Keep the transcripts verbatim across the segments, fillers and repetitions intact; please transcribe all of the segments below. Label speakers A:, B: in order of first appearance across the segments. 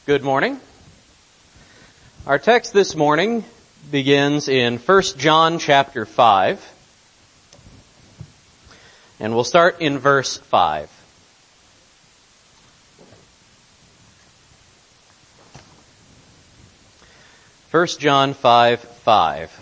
A: Good morning. Our text this morning begins in First John chapter five, and we'll start in verse five. First John five five.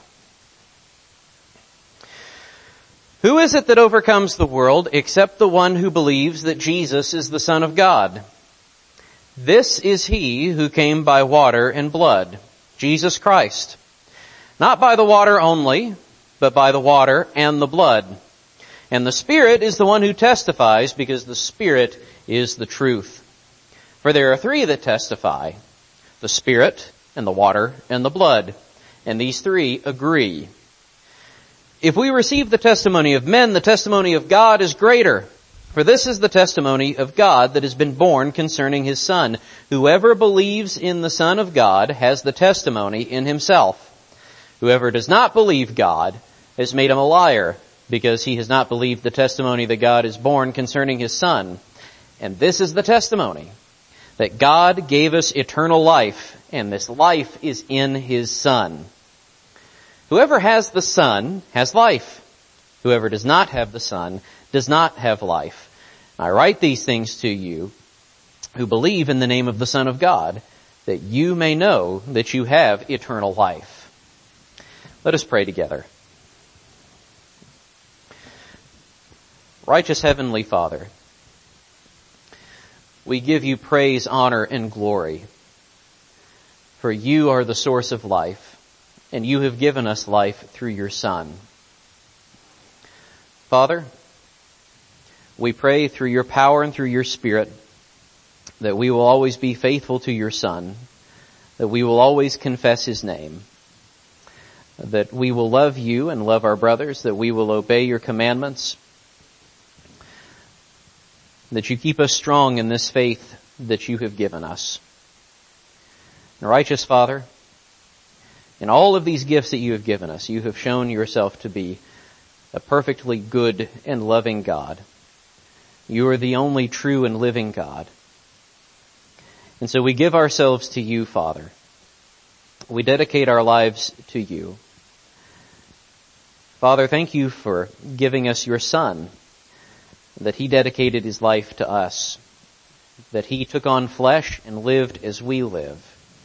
A: Who is it that overcomes the world except the one who believes that Jesus is the Son of God? This is he who came by water and blood, Jesus Christ. Not by the water only, but by the water and the blood. And the Spirit is the one who testifies, because the Spirit is the truth. For there are three that testify, the Spirit and the water and the blood. And these three agree. If we receive the testimony of men, the testimony of God is greater. For this is the testimony of God that has been borne concerning his Son. Whoever believes in the Son of God has the testimony in himself. Whoever does not believe God has made him a liar, because he has not believed the testimony that God has borne concerning his Son. And this is the testimony, that God gave us eternal life, and this life is in his Son. Whoever has the Son has life. Whoever does not have the Son does not have life. I write these things to you who believe in the name of the Son of God, that you may know that you have eternal life. Let us pray together. Righteous Heavenly Father, we give you praise, honor, and glory, for you are the source of life, and you have given us life through your Son. Father, we pray through your power and through your Spirit that we will always be faithful to your Son, that we will always confess his name, that we will love you and love our brothers, that we will obey your commandments, that you keep us strong in this faith that you have given us. And righteous Father, in all of these gifts that you have given us, you have shown yourself to be a perfectly good and loving God. You are the only true and living God. And so we give ourselves to you, Father. We dedicate our lives to you. Father, thank you for giving us your Son, that he dedicated his life to us, that he took on flesh and lived as we live,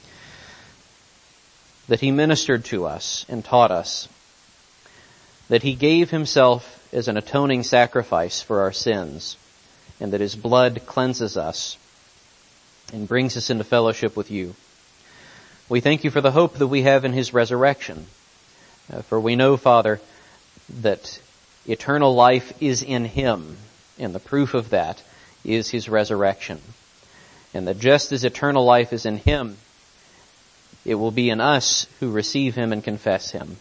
A: that he ministered to us and taught us, that he gave himself as an atoning sacrifice for our sins, and that his blood cleanses us and brings us into fellowship with you. We thank you for the hope that we have in his resurrection. Uh, for we know, Father, that eternal life is in him, and the proof of that is his resurrection. And that just as eternal life is in him, it will be in us who receive him and confess him.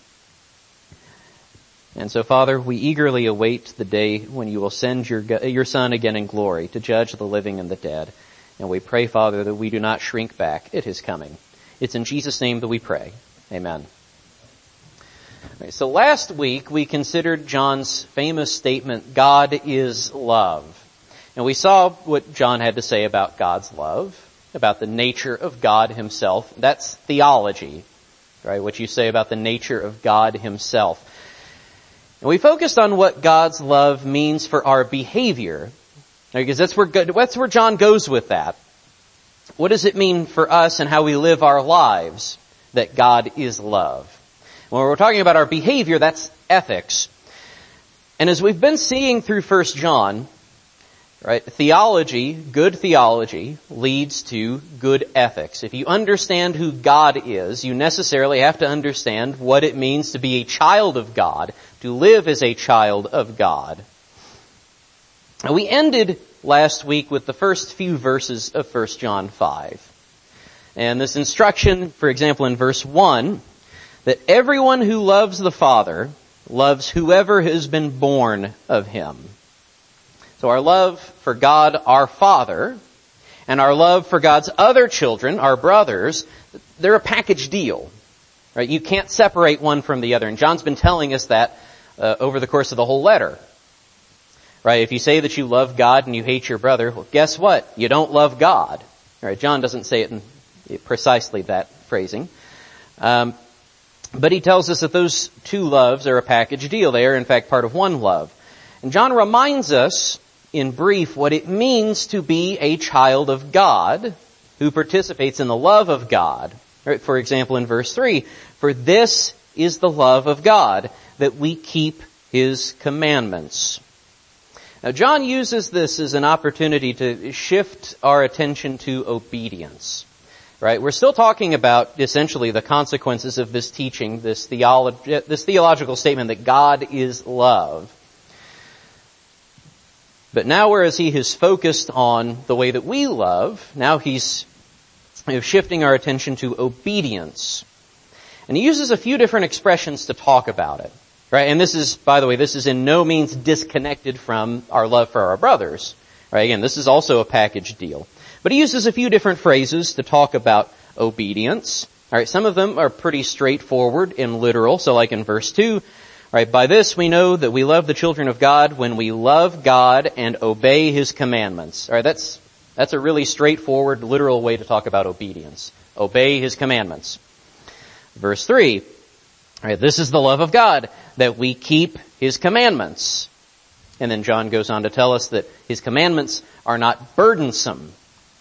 A: And so, Father, we eagerly await the day when you will send your your Son again in glory to judge the living and the dead. And we pray, Father, that we do not shrink back at his coming. It's in Jesus' name that we pray. Amen. Right, so last week we considered John's famous statement, God is love. And we saw what John had to say about God's love, about the nature of God himself. That's theology, right? What you say about the nature of God himself. And we focused on what God's love means for our behavior, because that's where, that's where John goes with that. What does it mean for us and how we live our lives that God is love? When we're talking about our behavior, that's ethics. And as we've been seeing through First John, right, theology, good theology, leads to good ethics. If you understand who God is, you necessarily have to understand what it means to be a child of God, to live as a child of God. And we ended last week with the first few verses of First John five. And this instruction, for example, in verse one, that everyone who loves the Father loves whoever has been born of him. So our love for God, our Father, and our love for God's other children, our brothers, they're a package deal, right? You can't separate one from the other. And John's been telling us that uh, over the course of the whole letter, right? If you say that you love God and you hate your brother, well, guess what? You don't love God, right? John doesn't say it in precisely that phrasing. Um, but he tells us that those two loves are a package deal. They are, in fact, part of one love. And John reminds us, in brief, what it means to be a child of God who participates in the love of God. Right, for example, in verse three, for this is the love of God, that we keep His commandments. Now, John uses this as an opportunity to shift our attention to obedience. Right? We're still talking about essentially the consequences of this teaching, this theolo- this theological statement that God is love. But now, whereas he has focused on the way that we love, now he's shifting our attention to obedience. And he uses a few different expressions to talk about it. Right? And this is, by the way, this is in no means disconnected from our love for our brothers. Right? Again, this is also a package deal. But he uses a few different phrases to talk about obedience. All right, some of them are pretty straightforward and literal. So like in verse two, right, by this we know that we love the children of God when we love God and obey His commandments. All right, that's that's a really straightforward, literal way to talk about obedience. Obey His commandments. Verse three, all right, this is the love of God, that we keep His commandments. And then John goes on to tell us that His commandments are not burdensome.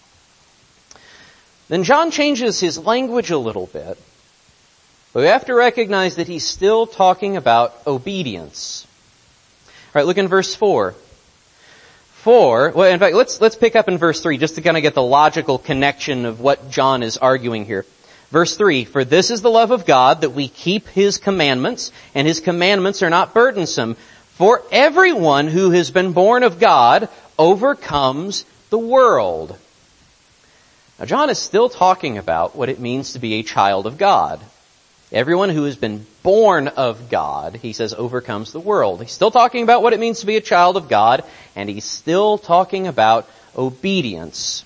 A: Then John changes his language a little bit. But we have to recognize that he's still talking about obedience. All right, look in verse four. For, well, in fact, let's, let's pick up in verse three just to kind of get the logical connection of what John is arguing here. Verse three, for this is the love of God, that we keep His commandments, and His commandments are not burdensome. For everyone who has been born of God overcomes the world. Now, John is still talking about what it means to be a child of God. Everyone who has been born of God, he says, overcomes the world. He's still talking about what it means to be a child of God, and he's still talking about obedience.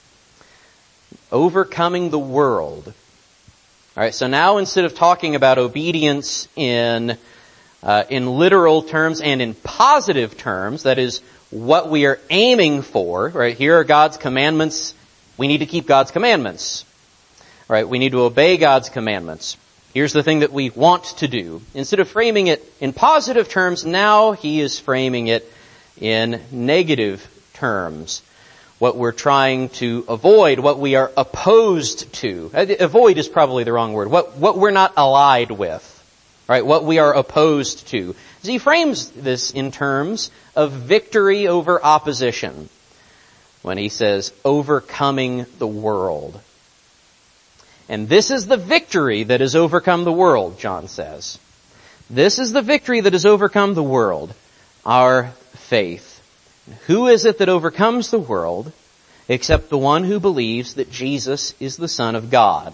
A: Overcoming the world. All right, so now instead of talking about obedience in uh, in literal terms and in positive terms, that is what we are aiming for, right? Here are God's commandments. We need to keep God's commandments. All right, we need to obey God's commandments. Here's the thing that we want to do. Instead of framing it in positive terms, now he is framing it in negative terms. What we're trying to avoid, what we are opposed to. Avoid is probably the wrong word. What, what we're not allied with. Right? What we are opposed to. So he frames this in terms of victory over opposition. When he says, overcoming the world. And this is the victory that has overcome the world, John says. This is the victory that has overcome the world. Our faith. Who is it that overcomes the world except the one who believes that Jesus is the Son of God?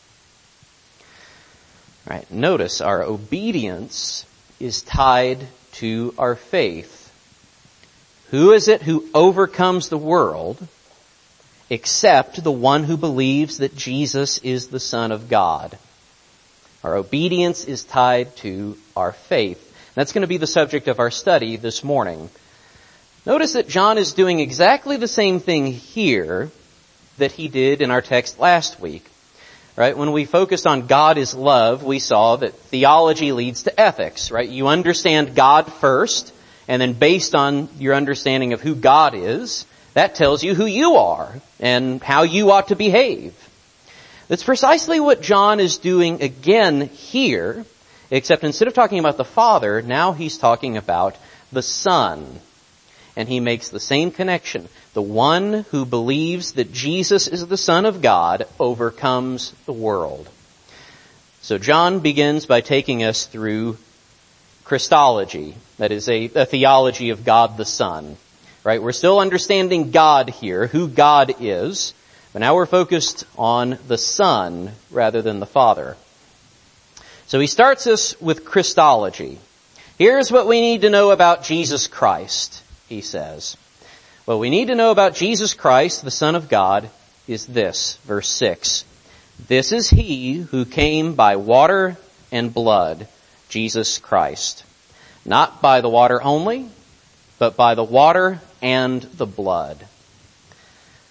A: All right, notice our obedience is tied to our faith. Who is it who overcomes the world except the one who believes that Jesus is the Son of God? Our obedience is tied to our faith. That's going to be the subject of our study this morning. Notice that John is doing exactly the same thing here that he did in our text last week. Right? When we focused on God is love, we saw that theology leads to ethics, right? You understand God first, and then based on your understanding of who God is, that tells you who you are and how you ought to behave. That's precisely what John is doing again here, except instead of talking about the Father, now he's talking about the Son. And he makes the same connection. The one who believes that Jesus is the Son of God overcomes the world. So John begins by taking us through Christology. That is a, a theology of God the Son. Right? We're still understanding God here, who God is. But now we're focused on the Son rather than the Father. So he starts us with Christology. Here's what we need to know about Jesus Christ, he says. What we need to know about Jesus Christ, the Son of God, is this, verse six. This is he who came by water and blood, Jesus Christ. Not by the water only, but by the water and the blood.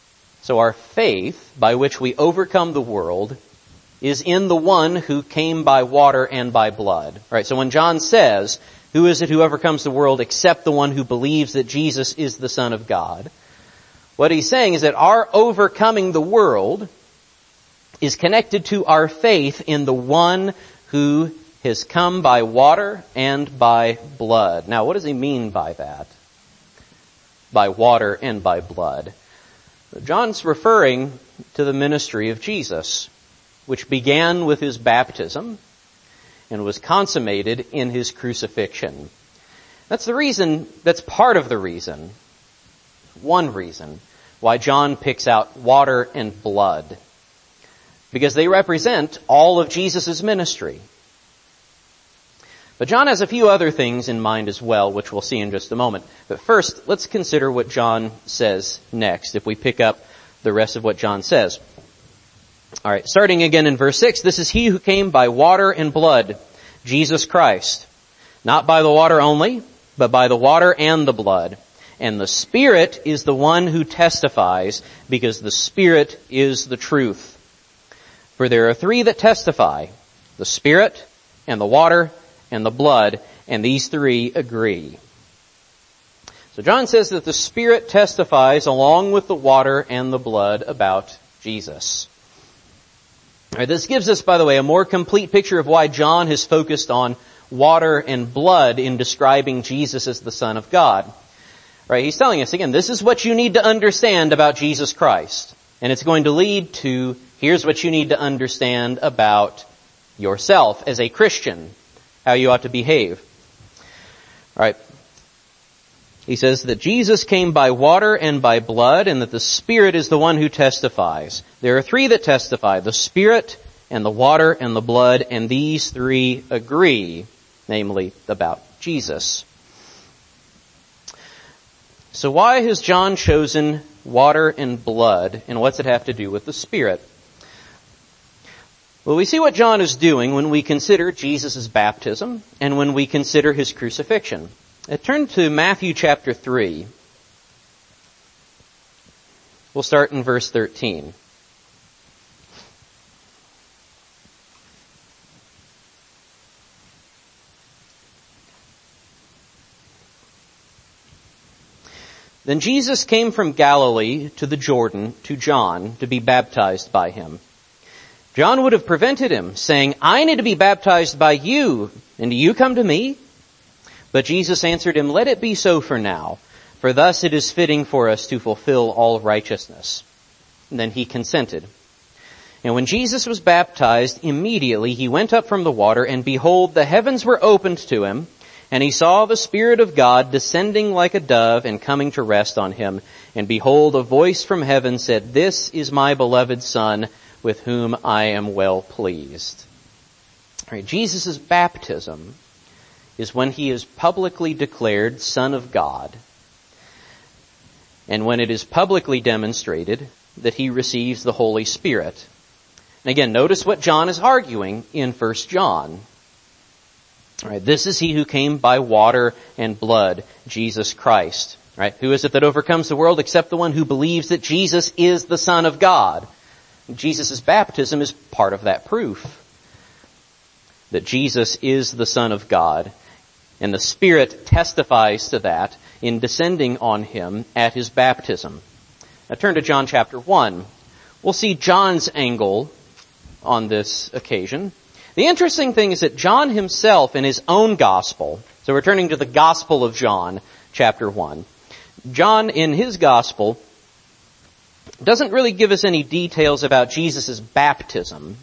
A: So our faith, by which we overcome the world, is in the one who came by water and by blood. All right, so when John says, who is it who overcomes the world except the one who believes that Jesus is the Son of God? What he's saying is that our overcoming the world is connected to our faith in the one who has come by water and by blood. Now, what does he mean by that? By water and by blood. John's referring to the ministry of Jesus, which began with his baptism and was consummated in his crucifixion. That's the reason, that's part of the reason, one reason, why John picks out water and blood. Because they represent all of Jesus' ministry. But John has a few other things in mind as well, which we'll see in just a moment. But first, let's consider what John says next, if we pick up the rest of what John says. All right, starting again in verse six, this is he who came by water and blood, Jesus Christ. Not by the water only, but by the water and the blood. And the Spirit is the one who testifies, because the Spirit is the truth. For there are three that testify, the Spirit and the water and the blood, and these three agree. So John says that the Spirit testifies along with the water and the blood about Jesus. All right, this gives us, by the way, a more complete picture of why John has focused on water and blood in describing Jesus as the Son of God. All right, he's telling us again, this is what you need to understand about Jesus Christ. And it's going to lead to, here's what you need to understand about yourself as a Christian, how you ought to behave. All right. He says that Jesus came by water and by blood, and that the Spirit is the one who testifies. There are three that testify, the Spirit and the water and the blood, and these three agree, namely about Jesus. So why has John chosen water and blood, and what's it have to do with the Spirit? Well, we see what John is doing when we consider Jesus' baptism and when we consider his crucifixion. Uh, turn to Matthew chapter three. We'll start in verse thirteen. Then Jesus came from Galilee to the Jordan to John to be baptized by him. John would have prevented him, saying, I need to be baptized by you, and do you come to me? But Jesus answered him, let it be so for now, for thus it is fitting for us to fulfill all righteousness. And then he consented. And when Jesus was baptized, immediately he went up from the water, and behold, the heavens were opened to him, and he saw the Spirit of God descending like a dove and coming to rest on him. And behold, a voice from heaven said, this is my beloved Son, with whom I am well pleased. All right, Jesus' baptism is when he is publicly declared Son of God, and when it is publicly demonstrated that he receives the Holy Spirit. And again, notice what John is arguing in First John. All right, this is he who came by water and blood, Jesus Christ. All right, who is it that overcomes the world except the one who believes that Jesus is the Son of God? Jesus' baptism is part of that proof that Jesus is the Son of God, and the Spirit testifies to that in descending on him at his baptism. Now turn to John chapter one. We'll see John's angle on this occasion. The interesting thing is that John himself in his own gospel, so we're turning to the Gospel of John, chapter one. John in his gospel doesn't really give us any details about Jesus' baptism,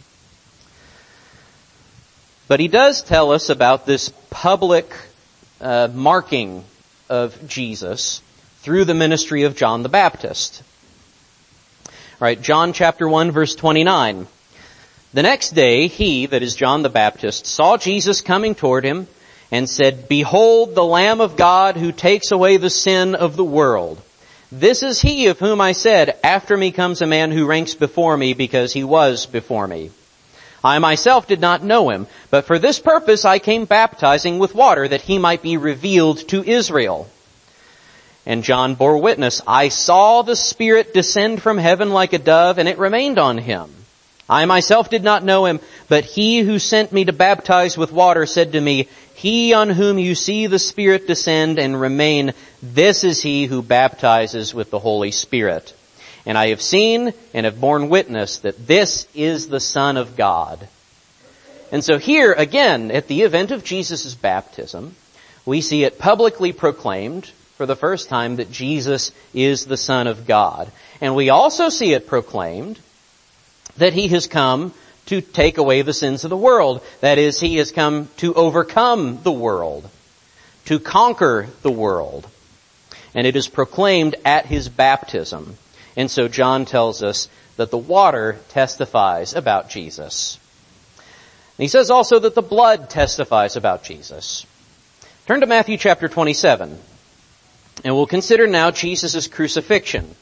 A: but he does tell us about this public uh, marking of Jesus through the ministry of John the Baptist. All right, John chapter one, verse twenty-nine. The next day, he, that is John the Baptist, saw Jesus coming toward him and said, behold the Lamb of God who takes away the sin of the world. This is he of whom I said, after me comes a man who ranks before me because he was before me. I myself did not know him, but for this purpose I came baptizing with water that he might be revealed to Israel. And John bore witness, I saw the Spirit descend from heaven like a dove, and it remained on him. I myself did not know him, but he who sent me to baptize with water said to me, he on whom you see the Spirit descend and remain, this is he who baptizes with the Holy Spirit. And I have seen and have borne witness that this is the Son of God. And so here, again, at the event of Jesus' baptism, we see it publicly proclaimed for the first time that Jesus is the Son of God. And we also see it proclaimed that he has come to take away the sins of the world. That is, he has come to overcome the world, to conquer the world. And it is proclaimed at his baptism. And so John tells us that the water testifies about Jesus. And he says also that the blood testifies about Jesus. Turn to Matthew chapter twenty-seven. And we'll consider now Jesus' crucifixion.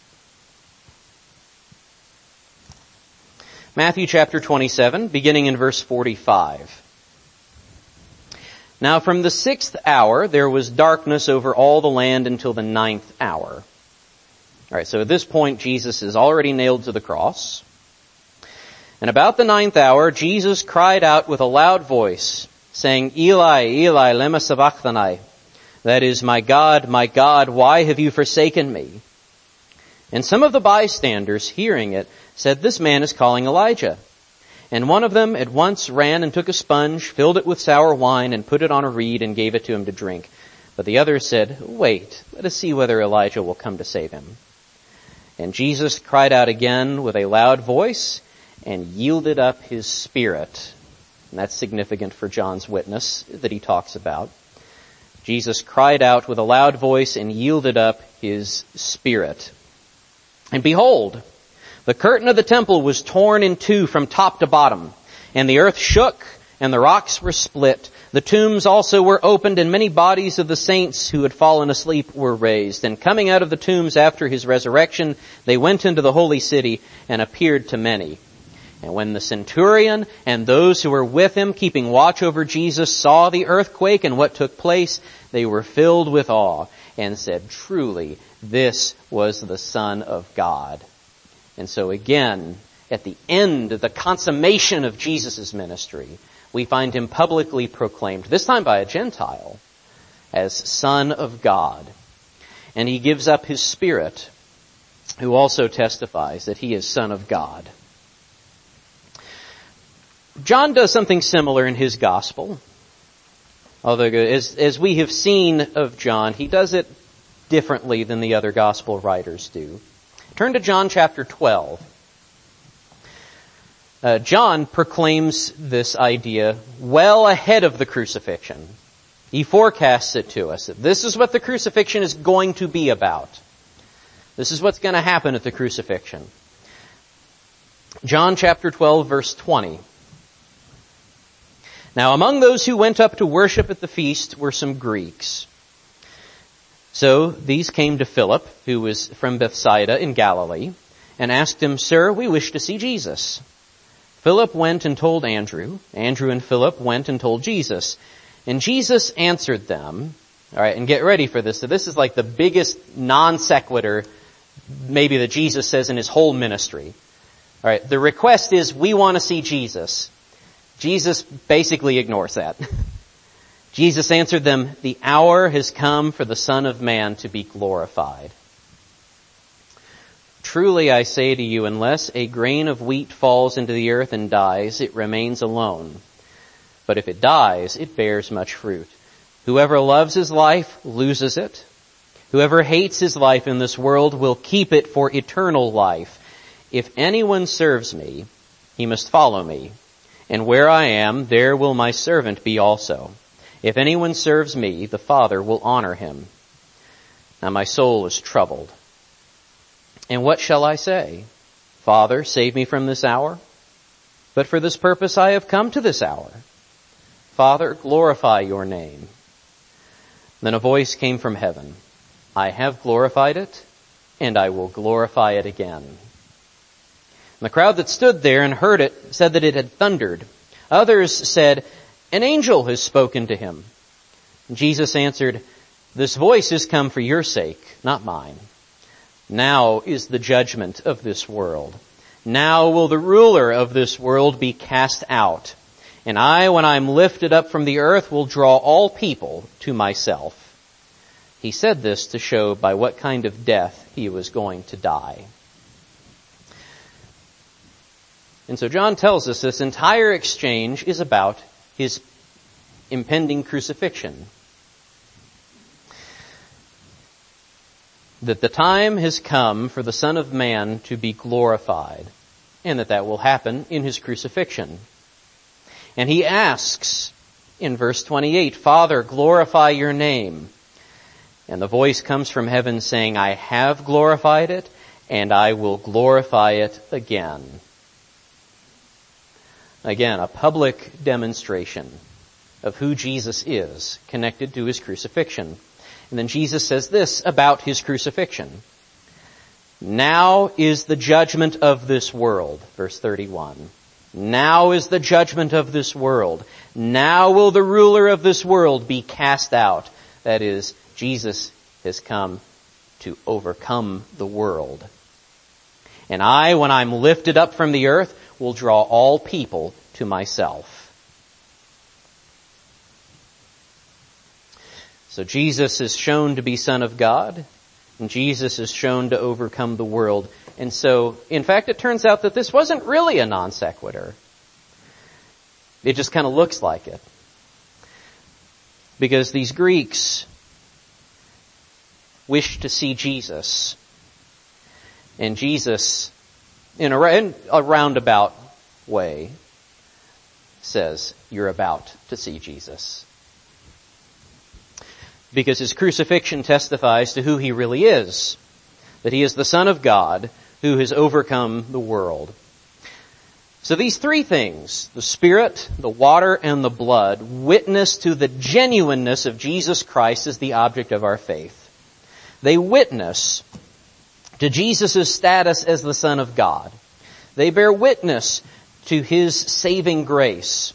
A: Matthew chapter twenty-seven, beginning in verse forty-five. Now from the sixth hour there was darkness over all the land until the ninth hour. All right, so at this point Jesus is already nailed to the cross. And about the ninth hour Jesus cried out with a loud voice, saying, Eli, Eli, lema sabachthani? That is, my God, my God, why have you forsaken me? And some of the bystanders, hearing it, said, this man is calling Elijah. And one of them at once ran and took a sponge, filled it with sour wine, and put it on a reed and gave it to him to drink. But the others said, wait, let us see whether Elijah will come to save him. And Jesus cried out again with a loud voice and yielded up his spirit. And that's significant for John's witness that he talks about. Jesus cried out with a loud voice and yielded up his spirit. And behold, the curtain of the temple was torn in two from top to bottom, and the earth shook, and the rocks were split. The tombs also were opened, and many bodies of the saints who had fallen asleep were raised. And coming out of the tombs after his resurrection, they went into the holy city and appeared to many. And when the centurion and those who were with him, keeping watch over Jesus, saw the earthquake and what took place, they were filled with awe and said, truly, this was the Son of God. And so again, at the end, the consummation of Jesus' ministry, we find him publicly proclaimed, this time by a Gentile, as Son of God. And he gives up his Spirit, who also testifies that he is Son of God. John does something similar in his gospel. Although, as, as we have seen of John, he does it differently than the other gospel writers do. Turn to John chapter twelve. Uh, John proclaims this idea well ahead of the crucifixion. He forecasts it to us. That this is what the crucifixion is going to be about. This is what's going to happen at the crucifixion. John chapter twelve, verse twenty. Now among those who went up to worship at the feast were some Greeks. So these came to Philip, who was from Bethsaida in Galilee, and asked him, Sir, we wish to see Jesus. Philip went and told Andrew. Andrew and Philip went and told Jesus. And Jesus answered them. All right, and get ready for this. So this is like the biggest non sequitur maybe that Jesus says in his whole ministry. All right, the request is, we want to see Jesus. Jesus basically ignores that. Jesus answered them, the hour has come for the Son of Man to be glorified. Truly I say to you, unless a grain of wheat falls into the earth and dies, it remains alone. But if it dies, it bears much fruit. Whoever loves his life loses it. Whoever hates his life in this world will keep it for eternal life. If anyone serves me, he must follow me. And where I am, there will my servant be also. If anyone serves me, the Father will honor him. Now my soul is troubled. And what shall I say? Father, save me from this hour. But for this purpose I have come to this hour. Father, glorify your name. Then a voice came from heaven. I have glorified it, and I will glorify it again. And the crowd that stood there and heard it said that it had thundered. Others said, an angel has spoken to him. And Jesus answered, This voice is come for your sake, not mine. Now is the judgment of this world. Now will the ruler of this world be cast out. And I, when I am lifted up from the earth, will draw all people to myself. He said this to show by what kind of death he was going to die. And so John tells us this entire exchange is about his impending crucifixion. That the time has come for the Son of Man to be glorified, and that that will happen in his crucifixion. And he asks in verse twenty-eight, Father, glorify your name. And the voice comes from heaven saying, I have glorified it, and I will glorify it again. Again, a public demonstration of who Jesus is connected to his crucifixion. And then Jesus says this about his crucifixion. Now is the judgment of this world. Verse thirty-one. Now is the judgment of this world. Now will the ruler of this world be cast out. That is, Jesus has come to overcome the world. And I, when I'm lifted up from the earth, will draw all people to myself. So Jesus is shown to be Son of God, and Jesus is shown to overcome the world. And so, in fact, it turns out that this wasn't really a non sequitur. It just kind of looks like it. Because these Greeks wish to see Jesus. And Jesus, in a, in a roundabout way, says, you're about to see Jesus. Because his crucifixion testifies to who he really is. That he is the Son of God who has overcome the world. So these three things, the Spirit, the water, and the blood, witness to the genuineness of Jesus Christ as the object of our faith. They witness to Jesus' status as the Son of God. They bear witness to his saving grace.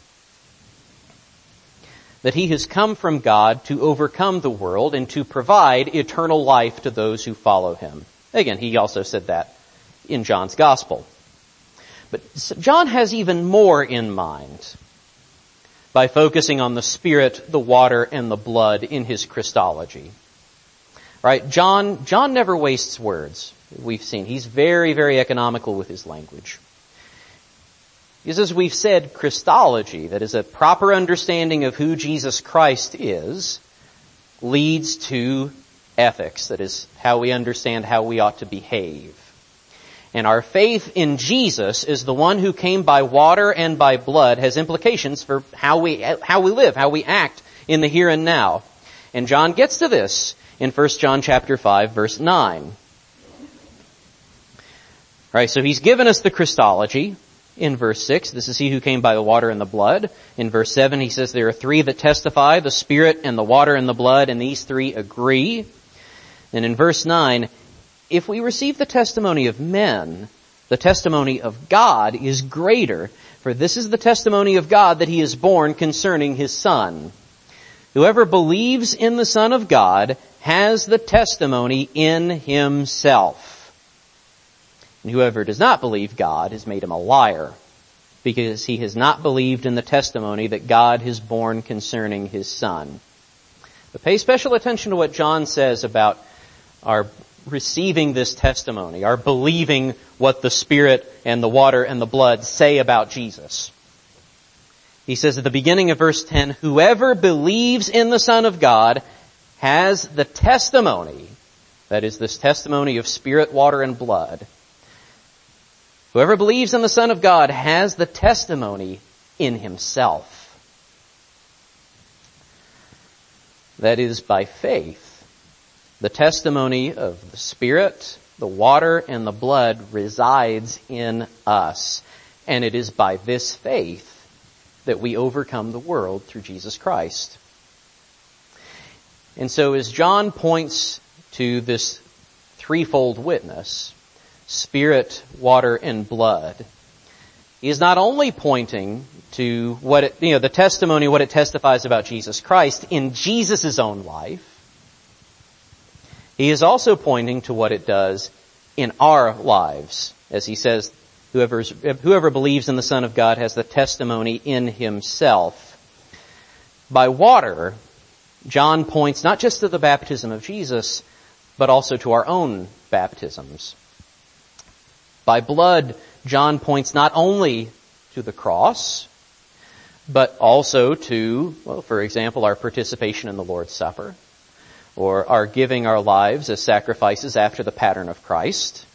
A: That he has come from God to overcome the world and to provide eternal life to those who follow him. Again, he also said that in John's Gospel. But John has even more in mind by focusing on the Spirit, the water, and the blood in his Christology. Right? John, John never wastes words. We've seen. He's very, very economical with his language. Because as we've said, Christology, that is a proper understanding of who Jesus Christ is, leads to ethics, that is how we understand how we ought to behave. And our faith in Jesus is the one who came by water and by blood has implications for how we, how we live, how we act in the here and now. And John gets to this in First John chapter five, verse nine. Right, so he's given us the Christology. In verse six, this is he who came by the water and the blood. In verse seven, he says there are three that testify, the Spirit and the water and the blood, and these three agree. And in verse nine, if we receive the testimony of men, the testimony of God is greater, for this is the testimony of God that he is born concerning his Son. Whoever believes in the Son of God has the testimony in himself. And whoever does not believe God has made him a liar, because he has not believed in the testimony that God has borne concerning his Son. But pay special attention to what John says about our receiving this testimony, our believing what the Spirit and the water and the blood say about Jesus. He says at the beginning of verse ten, whoever believes in the Son of God has the testimony, that is this testimony of Spirit, water, and blood. Whoever believes in the Son of God has the testimony in himself. That is, by faith, the testimony of the Spirit, the water, and the blood resides in us. And it is by this faith that we overcome the world through Jesus Christ. And so as John points to this threefold witness, Spirit, water, and blood, he is not only pointing to what it, you know, the testimony, what it testifies about Jesus Christ in Jesus' own life, He is also pointing to what it does in our lives. As he says, whoever, whoever believes in the Son of God has the testimony in himself. By water, John points not just to the baptism of Jesus, but also to our own baptisms. By blood, John points not only to the cross, but also to, well, for example, our participation in the Lord's Supper, or our giving our lives as sacrifices after the pattern of Christ.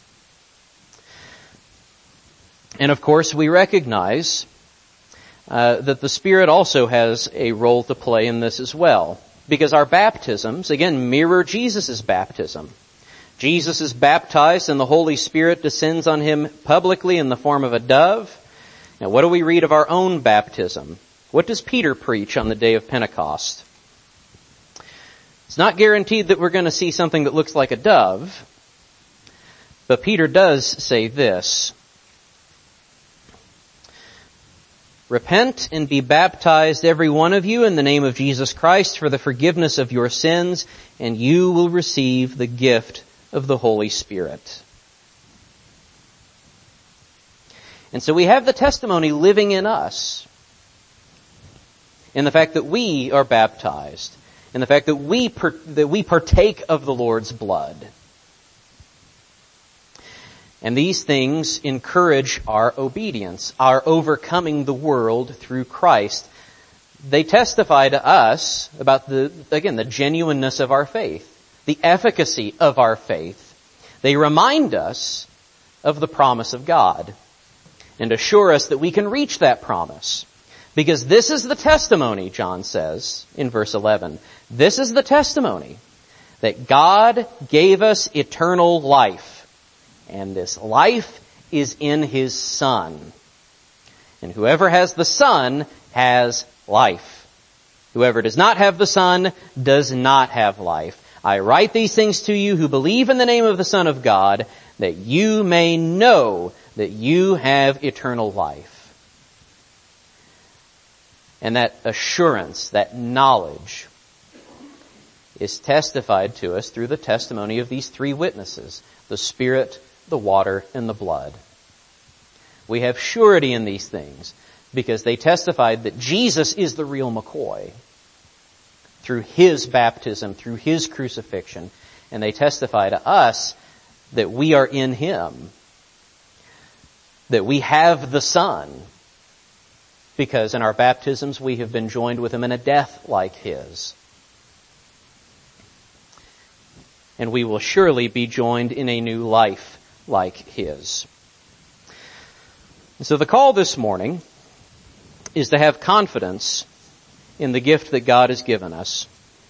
A: And of course, we recognize uh, that the Spirit also has a role to play in this as well, because our baptisms, again, mirror Jesus' baptism. Jesus is baptized and the Holy Spirit descends on him publicly in the form of a dove. Now, what do we read of our own baptism? What does Peter preach on the day of Pentecost? It's not guaranteed that we're going to see something that looks like a dove, but Peter does say this: repent and be baptized, every one of you, in the name of Jesus Christ for the forgiveness of your sins, and you will receive the gift of the Holy Spirit. And so we have the testimony living in us, in the fact that we are baptized, in the fact that we per, that we partake of the Lord's blood. And these things encourage our obedience, our overcoming the world through Christ. They testify to us about the, again, the genuineness of our faith, the efficacy of our faith. They remind us of the promise of God and assure us that we can reach that promise. Because this is the testimony, John says in verse eleven. This is the testimony that God gave us eternal life. And this life is in his Son. And whoever has the Son has life. Whoever does not have the Son does not have life. I write these things to you who believe in the name of the Son of God, that you may know that you have eternal life. And that assurance, that knowledge, is testified to us through the testimony of these three witnesses: the Spirit, the water, and the blood. We have surety in these things because they testified that Jesus is the real McCoy through his baptism, through his crucifixion, and they testify to us that we are in him, that we have the Son, because in our baptisms we have been joined with him in a death like his. And we will surely be joined in a new life like his. So the call this morning is to have confidence in the gift that God has given us,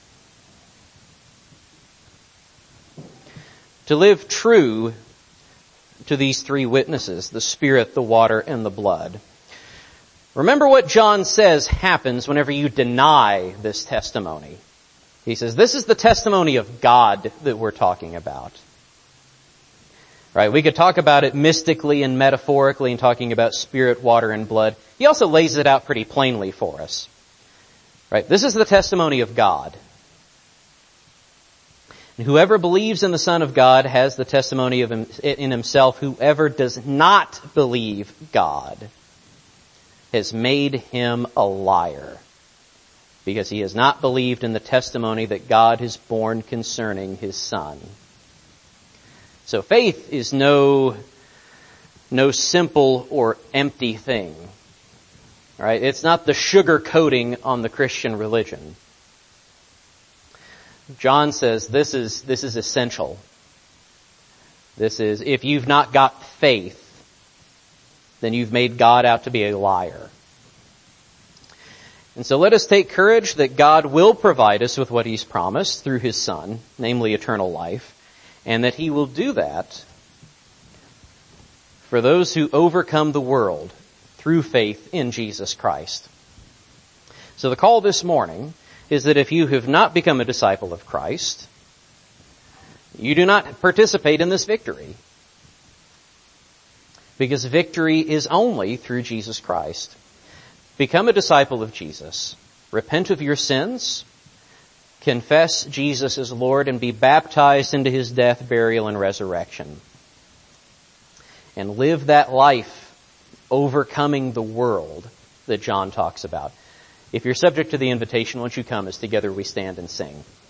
A: to live true to these three witnesses: the Spirit, the water, and the blood. Remember what John says happens whenever you deny this testimony. He says, this is the testimony of God that we're talking about. Right? We could talk about it mystically and metaphorically and talking about spirit, water, and blood. He also lays it out pretty plainly for us. Right? This is the testimony of God. And whoever believes in the Son of God has the testimony of him, in himself. Whoever does not believe God has made him a liar, because he has not believed in the testimony that God has borne concerning his Son. So faith is no, no simple or empty thing. All right? It's not the sugar coating on the Christian religion. John says this is, this is essential. This is, if you've not got faith, then you've made God out to be a liar. And so let us take courage that God will provide us with what he's promised through his Son, namely eternal life, and that he will do that for those who overcome the world through faith in Jesus Christ. So the call this morning is that if you have not become a disciple of Christ, you do not participate in this victory. Because victory is only through Jesus Christ. Become a disciple of Jesus. Repent of your sins. confess Jesus as Lord and be baptized into his death, burial, and resurrection. And live that life overcoming the world that John talks about. If you're subject to the invitation, won't you come as together we stand and sing?